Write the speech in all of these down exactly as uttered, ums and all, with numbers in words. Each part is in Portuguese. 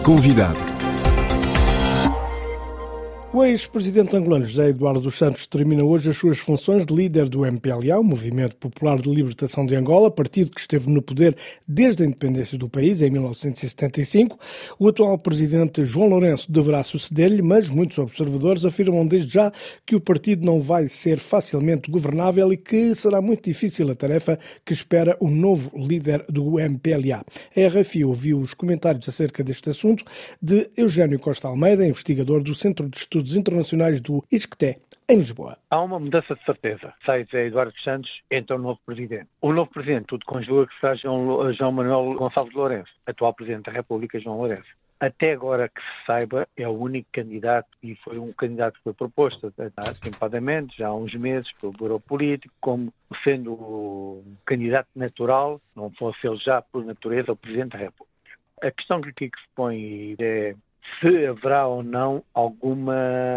Convidado. O ex-presidente angolano José Eduardo dos Santos termina hoje as suas funções de líder do M P L A, o Movimento Popular de Libertação de Angola, partido que esteve no poder desde a independência do país, em mil novecentos e setenta e cinco. O atual presidente João Lourenço deverá suceder-lhe, mas muitos observadores afirmam desde já que o partido não vai ser facilmente governável e que será muito difícil a tarefa que espera o novo líder do M P L A. A R F I ouviu os comentários acerca deste assunto de Eugênio Costa Almeida, investigador do Centro de Estudos Internacionais do I S C T E, em Lisboa. Há uma mudança de certeza. Sai José Eduardo dos Santos, entra o novo presidente. O novo presidente, tudo conjuga que será João, João Manuel Gonçalves de Lourenço, atual presidente da República, João Lourenço. Até agora que se saiba, é o único candidato, e foi um candidato que foi proposto atempadamente, já há uns meses, pelo Bureau Político, como sendo o candidato natural, não fosse ele já por natureza o presidente da República. A questão que aqui se põe é se haverá ou não alguma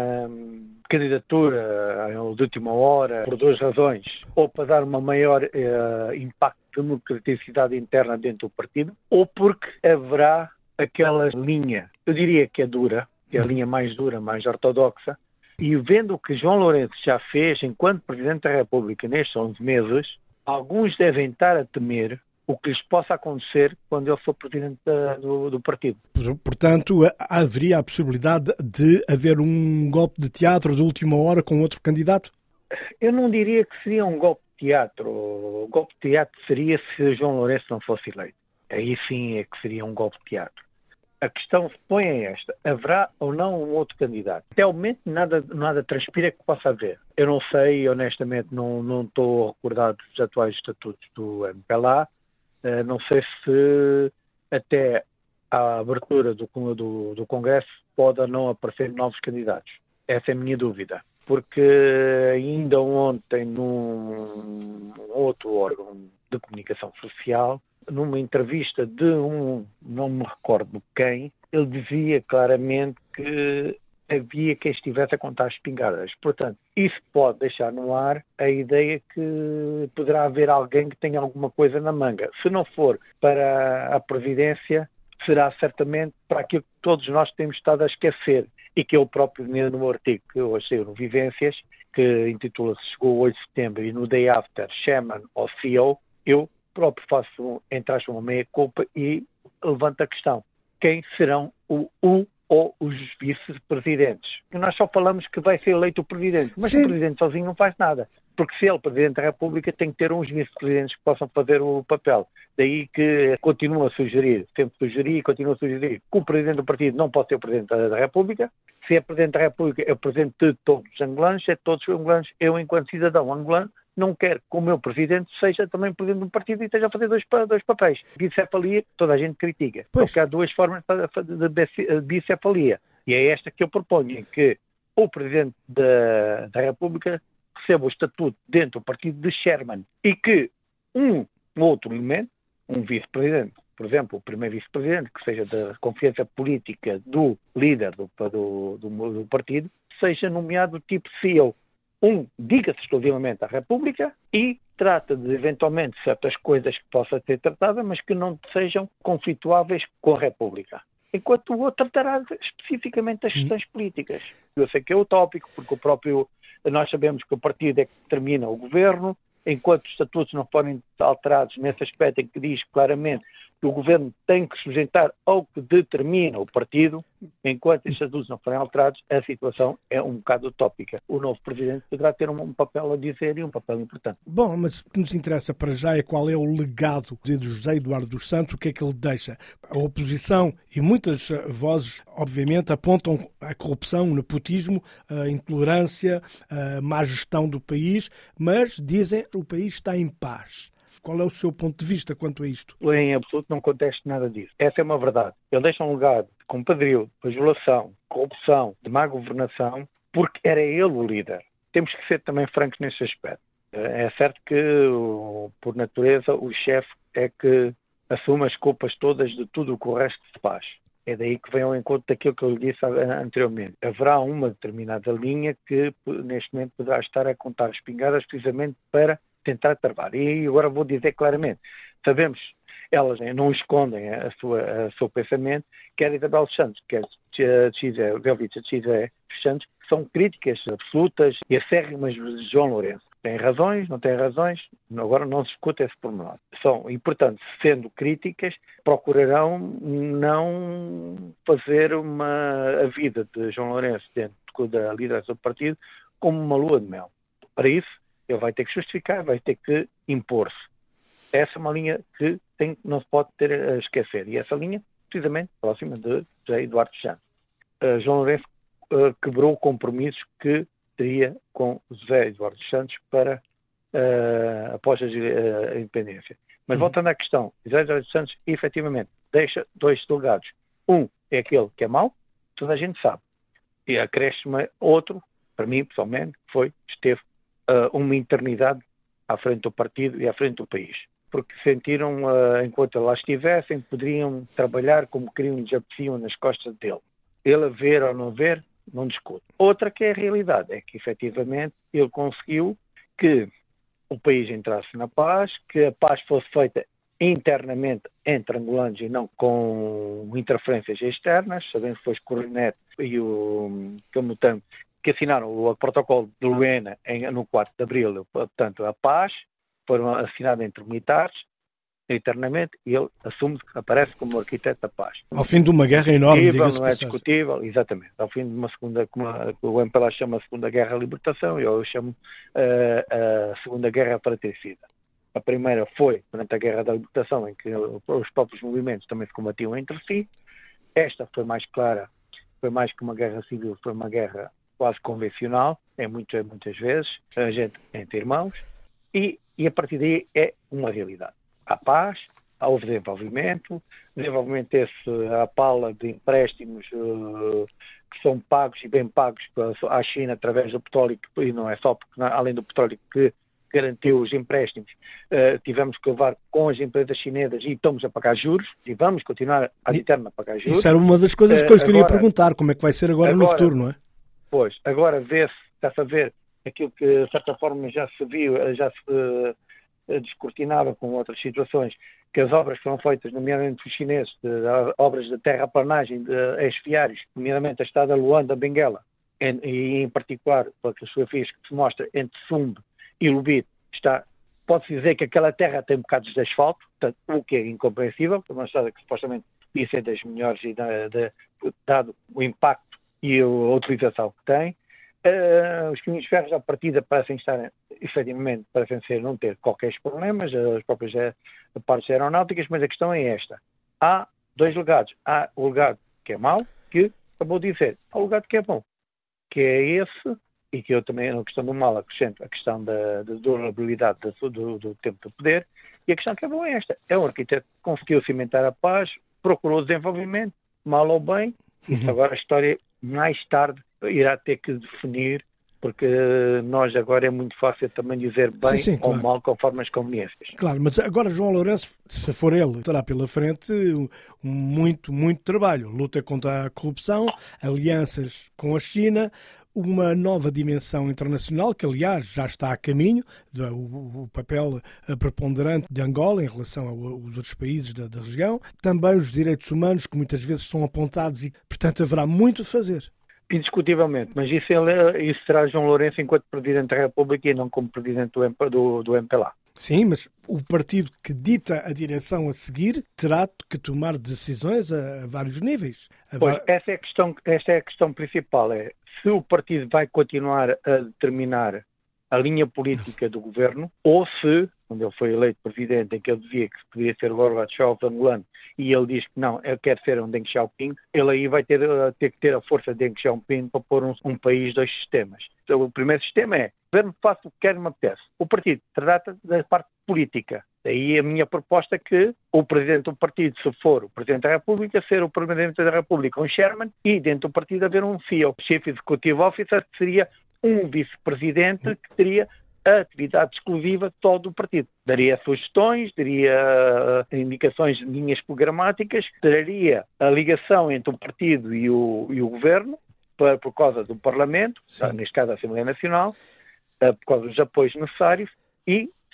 candidatura de última hora, por duas razões, ou para dar uma maior uh, impacto de democraticidade interna dentro do partido, ou porque haverá aquela linha, eu diria que é dura, que é a linha mais dura, mais ortodoxa, e vendo o que João Lourenço já fez enquanto Presidente da República nestes onze meses, alguns devem estar a temer o que lhes possa acontecer quando ele for presidente da, do, do partido. Portanto, haveria a possibilidade de haver um golpe de teatro de última hora com outro candidato? Eu não diria que seria um golpe de teatro. O golpe de teatro seria se João Lourenço não fosse eleito. Aí sim é que seria um golpe de teatro. A questão se põe é esta: haverá ou não um outro candidato? Até o momento nada, nada transpira que possa haver. Eu não sei, honestamente, não, não estou recordado dos atuais estatutos do M P L A. Uh, não sei se até à abertura do, do, do Congresso pode ou não aparecer novos candidatos. Essa é a minha dúvida. Porque ainda ontem, num outro órgão de comunicação social, numa entrevista de um, não me recordo quem, ele dizia claramente que havia quem estivesse a contar as espingardas. Portanto, isso pode deixar no ar a ideia que poderá haver alguém que tenha alguma coisa na manga. Se não for para a Previdência, será certamente para aquilo que todos nós temos estado a esquecer e que eu próprio, no artigo que hoje saiu no Vivências, que intitula-se Chegou o oito de setembro e no Day After, Chairman ou C E O, eu próprio faço, entre aspas, uma meia-culpa e levanto a questão: quem serão o U ou os vice-presidentes? Nós só falamos que vai ser eleito o presidente, mas Sim. o presidente sozinho não faz nada, porque se ele é presidente da República tem que ter uns vice-presidentes que possam fazer o papel. Daí que continua a sugerir, sempre sugeri e continua a sugerir que o presidente do partido não pode ser o presidente da República. Se é presidente da República, é o presidente de todos os angolanos, é de todos os angolanos. Eu, enquanto cidadão angolano, não quero que o meu presidente seja também presidente do partido e esteja a fazer dois, dois papéis. Bicefalia, toda a gente critica. Pois. Porque há duas formas de bicefalia. E é esta que eu proponho, em que o presidente da, da República receba o estatuto dentro do partido de chairman e que um outro elemento, um vice-presidente, por exemplo, o primeiro vice-presidente, que seja da confiança política do líder do, do, do, do partido, seja nomeado tipo C E O. Um diga-se exclusivamente à República e trata de, eventualmente, certas coisas que possam ser tratadas, mas que não sejam conflituáveis com a República. Enquanto o outro tratará especificamente das questões políticas. Eu sei que é utópico, porque o próprio, nós sabemos que o partido é que determina o governo, enquanto os estatutos não forem alterados nesse aspecto em que diz claramente que o governo tem que sujeitar ao que determina o partido, enquanto estes estatutos não forem alterados, a situação é um bocado utópica. O novo presidente poderá ter um, um papel a dizer e um papel importante. Bom, mas o que nos interessa para já é qual é o legado de José Eduardo dos Santos, o que é que ele deixa. A oposição e muitas vozes, obviamente, apontam a corrupção, o nepotismo, a intolerância, a má gestão do país, mas dizem que o país está em paz. Qual é o seu ponto de vista quanto a isto? Em absoluto não contesto nada disso. Essa é uma verdade. Ele deixa um legado de compadrio, de bajulação, corrupção, de má governação, porque era ele o líder. Temos que ser também francos nesse aspecto. É certo que, por natureza, o chefe é que assume as culpas todas de tudo o que o resto se faz. É daí que vem ao encontro daquilo que eu lhe disse anteriormente. Haverá uma determinada linha que, neste momento, poderá estar a contar as espingardas precisamente para tentar travar. E agora vou dizer claramente, sabemos elas não escondem a sua, a seu pensamento, quer Isabel dos Santos, quer Velvita Xizé dos Santos, são críticas absolutas e acérrimas de João Lourenço. Tem razões, não tem razões, agora não se discute esse pormenor. São, e, portanto, sendo críticas, procurarão não fazer uma, a vida de João Lourenço dentro da liderança do partido como uma lua de mel. Para isso, ele vai ter que justificar, vai ter que impor-se. Essa é uma linha que tem, não se pode ter a esquecer. E essa linha, precisamente, próxima de José Eduardo dos Santos. Uh, João Lourenço uh, quebrou compromissos que teria com José Eduardo dos Santos para, uh, após a, uh, a independência. Mas uhum. voltando à questão, José Eduardo dos Santos, efetivamente, deixa dois delegados. Um é aquele que é mau, toda a gente sabe. E acresce-me outro, para mim, pessoalmente, foi, esteve uh, uma eternidade à frente do partido e à frente do país. Porque sentiram, uh, enquanto lá estivessem, poderiam trabalhar como queriam e lhes apeteciam nas costas dele. Ele a ver ou não ver, não discute. Outra que é a realidade, é que efetivamente ele conseguiu que o país entrasse na paz, que a paz fosse feita internamente entre angolanos e não com interferências externas. Sabemos que foi o Cornet e o Camutanga que assinaram o protocolo de Luena em, no quatro de abril, portanto a paz, foram assinados entre militares internamente, e ele assume, aparece como arquiteto da paz. Ao fim de uma guerra enorme, diga-se não é discutível, exatamente. Ao fim de uma segunda, como o M P L A chama a Segunda Guerra de Libertação, eu chamo uh, a Segunda Guerra Fratricida. A primeira foi durante a Guerra da Libertação, em que os próprios movimentos também se combatiam entre si. Esta foi mais clara, foi mais que uma guerra civil, foi uma guerra quase convencional, é muitas, muitas vezes, a gente entre irmãos, e, e a partir daí é uma realidade. Há paz, houve desenvolvimento, desenvolvimento esse, a pala de empréstimos uh, que são pagos e bem pagos à China através do petróleo, e não é só porque, além do petróleo que garantiu os empréstimos, uh, tivemos que levar com as empresas chinesas e estamos a pagar juros, e vamos continuar a eterna a pagar juros. Isso era uma das coisas que eu lhe queria agora, perguntar, como é que vai ser agora, agora no futuro, não é? Pois, agora vê-se, está-se a ver aquilo que de certa forma já se viu, já se uh, descortinava com outras situações, que as obras que foram feitas, nomeadamente os chineses, de, de, obras de terraplanagem, de ex-viários, nomeadamente a estrada Luanda, Benguela, em, e em particular, pelas fotografias que se mostra entre Sumbe e Lubito, está, pode-se dizer que aquela terra tem bocados de asfalto, portanto, o que é incompreensível, uma estrada que supostamente ia ser das melhores, e da, de, dado o impacto e a utilização que tem. Uh, os caminhos de ferros à partida parecem estar, efetivamente, parecem ser não ter qualquer problemas, as próprias uh, partes aeronáuticas, mas a questão é esta. Há dois legados. Há o legado que é mau, que acabou de dizer. Há o legado que é bom, que é esse, e que eu também, na questão do mal, acrescento a questão da, da durabilidade do, do, do tempo do poder, e a questão que é boa é esta. É um arquiteto que conseguiu cimentar a paz, procurou desenvolvimento, mal ou bem, isso uhum. Agora a história mais tarde irá ter que definir, porque nós agora é muito fácil também dizer bem sim, sim, ou claro. Mal conforme as conveniências. Claro, mas agora João Lourenço, se for ele, terá pela frente muito, muito trabalho. Luta contra a corrupção, alianças com a China, uma nova dimensão internacional, que aliás já está a caminho, do, o, o papel preponderante de Angola em relação aos outros países da, da região, também os direitos humanos que muitas vezes são apontados e, portanto, haverá muito a fazer. Indiscutivelmente, mas isso, ele, isso será João Lourenço enquanto Presidente da República e não como Presidente do, do, do M P L A. Sim, mas o partido que dita a direção a seguir terá que tomar decisões a, a vários níveis. A pois, var... essa é a questão, essa é a questão principal, é se o partido vai continuar a determinar a linha política do governo, ou se, quando ele foi eleito presidente, em que ele dizia que poderia ser o Gorbachev angolano, e ele diz que não, ele quer ser um Deng Xiaoping, ele aí vai ter, ter que ter a força de Deng Xiaoping para pôr um, um país, dois sistemas. Então, o primeiro sistema é, o governo faz o que quer e me apetece. O partido trata da parte política. Daí a minha proposta é que o presidente do partido, se for o presidente da República, ser o presidente da República um chairman, e dentro do partido haver um C E O, Chief Executive Officer, que seria um vice-presidente que teria a atividade exclusiva de todo o partido. Daria sugestões, daria indicações de linhas programáticas, traria a ligação entre o partido e o, e o governo, por, por causa do Parlamento, Sim. neste caso a Assembleia Nacional, por causa dos apoios necessários, e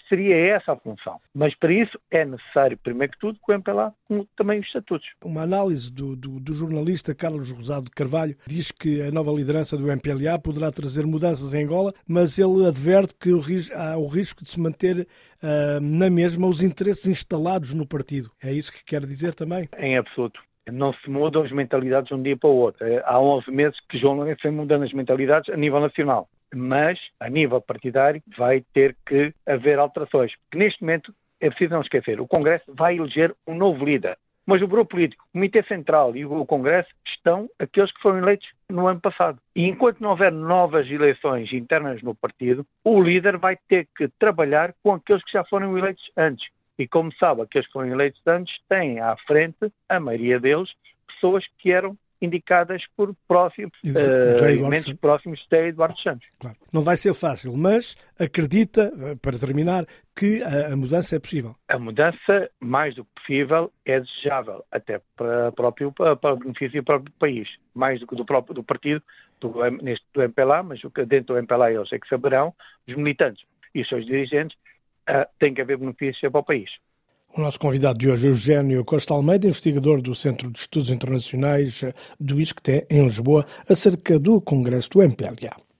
seria essa a função. Mas para isso é necessário, primeiro que tudo, que o M P L A como também os estatutos. Uma análise do, do, do jornalista Carlos Rosado de Carvalho diz que a nova liderança do M P L A poderá trazer mudanças em Angola, mas ele adverte que o, há o risco de se manter uh, na mesma os interesses instalados no partido. É isso que quer dizer também? Em absoluto. Não se mudam as mentalidades de um dia para o outro. Há onze meses que João Lourenço vem mudando as mentalidades a nível nacional. Mas, a nível partidário, vai ter que haver alterações. Porque, neste momento, é preciso não esquecer, o Congresso vai eleger um novo líder. Mas o Bureau Político, o Comitê Central e o Congresso estão aqueles que foram eleitos no ano passado. E enquanto não houver novas eleições internas no partido, o líder vai ter que trabalhar com aqueles que já foram eleitos antes. E como sabe, aqueles que foram eleitos antes têm à frente, a maioria deles, pessoas que eram indicadas por próximos, uh, elementos próximos de Eduardo Santos. Claro. Não vai ser fácil, mas acredita, para terminar, que a, a mudança é possível. A mudança, mais do que possível, é desejável, até para, próprio, para o benefício do próprio país, mais do que do próprio do partido, do, neste do M P L A, mas dentro do M P L A eles é que saberão, os militantes e os seus dirigentes, uh, têm que haver benefício para o país. O nosso convidado de hoje é Eugénio Costa Almeida, investigador do Centro de Estudos Internacionais do I S C T E, em Lisboa, acerca do Congresso do M P L A.